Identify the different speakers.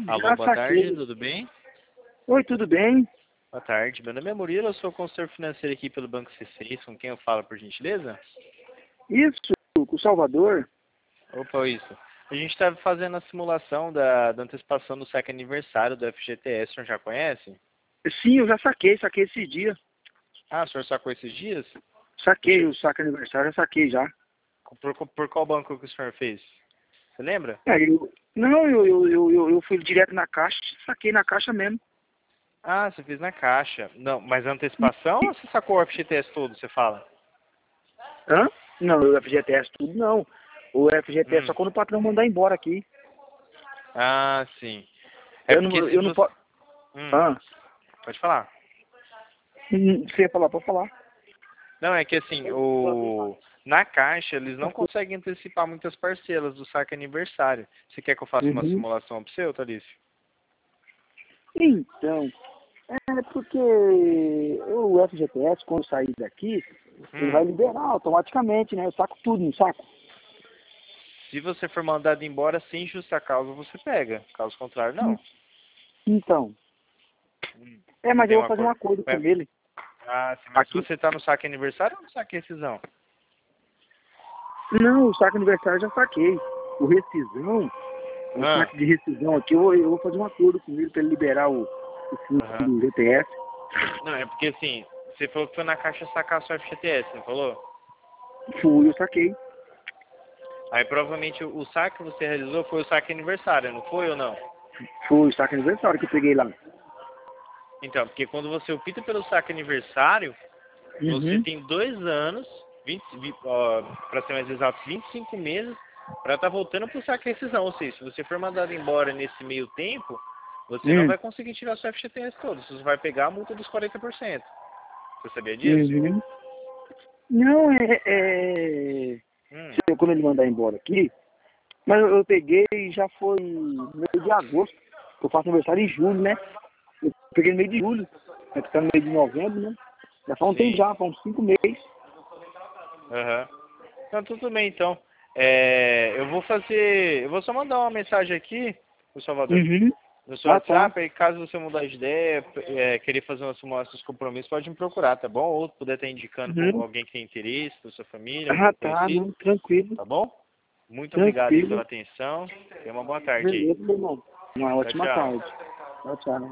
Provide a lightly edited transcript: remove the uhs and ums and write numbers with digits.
Speaker 1: Alô,
Speaker 2: Já
Speaker 1: boa tarde,
Speaker 2: saquei.
Speaker 1: tudo bem?
Speaker 2: Oi, tudo bem?
Speaker 1: Boa tarde, meu nome é Murilo, eu sou consultor financeiro aqui pelo Banco C6, com quem eu falo, por gentileza?
Speaker 2: Isso, com o Salvador?
Speaker 1: Opa, isso. A gente está fazendo a simulação da antecipação do saque aniversário do FGTS, o senhor já conhece?
Speaker 2: Sim, eu já saquei esse dia.
Speaker 1: Ah, o senhor sacou esses dias?
Speaker 2: Saquei
Speaker 1: Deixa
Speaker 2: o saque aniversário, já saquei já.
Speaker 1: por qual banco que o senhor fez? Você lembra?
Speaker 2: Não, eu fui direto na caixa, saquei na caixa mesmo.
Speaker 1: Ah, você fez na caixa. Não, mas a antecipação ou você sacou o FGTS todo, você fala?
Speaker 2: Hã? Não, o FGTS tudo não. O FGTS só
Speaker 1: Hum.
Speaker 2: quando o patrão mandar embora aqui.
Speaker 1: Ah, sim. É
Speaker 2: Eu
Speaker 1: porque
Speaker 2: não,
Speaker 1: se
Speaker 2: eu não
Speaker 1: você...
Speaker 2: posso... Ah,
Speaker 1: Pode falar.
Speaker 2: você ia falar, pode falar.
Speaker 1: Não, é que assim, na Caixa eles não conseguem antecipar muitas parcelas do saque aniversário. Você quer que eu faça uma
Speaker 2: Uhum.
Speaker 1: simulação para você, Thalício?
Speaker 2: Então, é porque o FGTS, quando sair daqui, ele vai
Speaker 1: Hum,
Speaker 2: liberar automaticamente, né? Eu saco tudo, não saco?
Speaker 1: se você for mandado embora sem justa causa, você pega. Caso contrário, não.
Speaker 2: Então,
Speaker 1: Você
Speaker 2: mas
Speaker 1: tem
Speaker 2: eu
Speaker 1: um
Speaker 2: vou fazer um
Speaker 1: acordo.
Speaker 2: acordo com ele.
Speaker 1: Ah, sim, mas
Speaker 2: Aqui,
Speaker 1: você tá no saque aniversário ou no saque rescisão?
Speaker 2: não, o saque aniversário eu já saquei. O rescisão, o
Speaker 1: Ah,
Speaker 2: saque de rescisão aqui, eu vou fazer um acordo com ele para ele liberar o fundo
Speaker 1: aham.
Speaker 2: do GTS.
Speaker 1: Não, é porque assim, você falou que foi na Caixa sacar sua FGTS, não falou?
Speaker 2: Fui, eu saquei.
Speaker 1: Aí provavelmente o saque que você realizou foi o saque aniversário, não foi ou não?
Speaker 2: Foi o saque aniversário que eu peguei lá.
Speaker 1: Então, porque quando você opta pelo saque aniversário, você
Speaker 2: Uhum.
Speaker 1: tem 2 anos, para ser mais exato, 25 meses, para estar voltando para o saque rescisão. Ou seja, se você for mandado embora nesse meio tempo, você não vai conseguir tirar seu FGTS todo. Você vai pegar a multa dos 40%. Você sabia disso?
Speaker 2: Uhum. Não,
Speaker 1: Hum.
Speaker 2: quando ele mandar embora aqui, mas eu peguei e já foi no meio de agosto. Eu faço aniversário em julho, né? Eu peguei no meio de julho. Né? Que tá no meio de novembro, né? Já faz um tempo
Speaker 1: Sim.
Speaker 2: já, faz uns 5 meses.
Speaker 1: Aham. Então, tudo bem, então. Eu vou só mandar uma mensagem aqui pro Salvador,
Speaker 2: Uhum.
Speaker 1: no seu
Speaker 2: Ah, tá.
Speaker 1: WhatsApp, aí caso você mudar de ideia, querer fazer uma simulação dos compromissos, pode me procurar, tá bom? Ou puder estar indicando para
Speaker 2: Uhum.
Speaker 1: alguém que tem interesse, da sua família,
Speaker 2: Ah,
Speaker 1: algum
Speaker 2: tá,
Speaker 1: conhecido,
Speaker 2: não, tranquilo.
Speaker 1: tá bom? Muito obrigado aí
Speaker 2: Tranquilo.
Speaker 1: pela atenção. Tenha uma boa tarde aí.
Speaker 2: Beleza, meu irmão. Uma
Speaker 1: Tchau,
Speaker 2: ótima
Speaker 1: tchau.
Speaker 2: tarde. Tchau, tchau.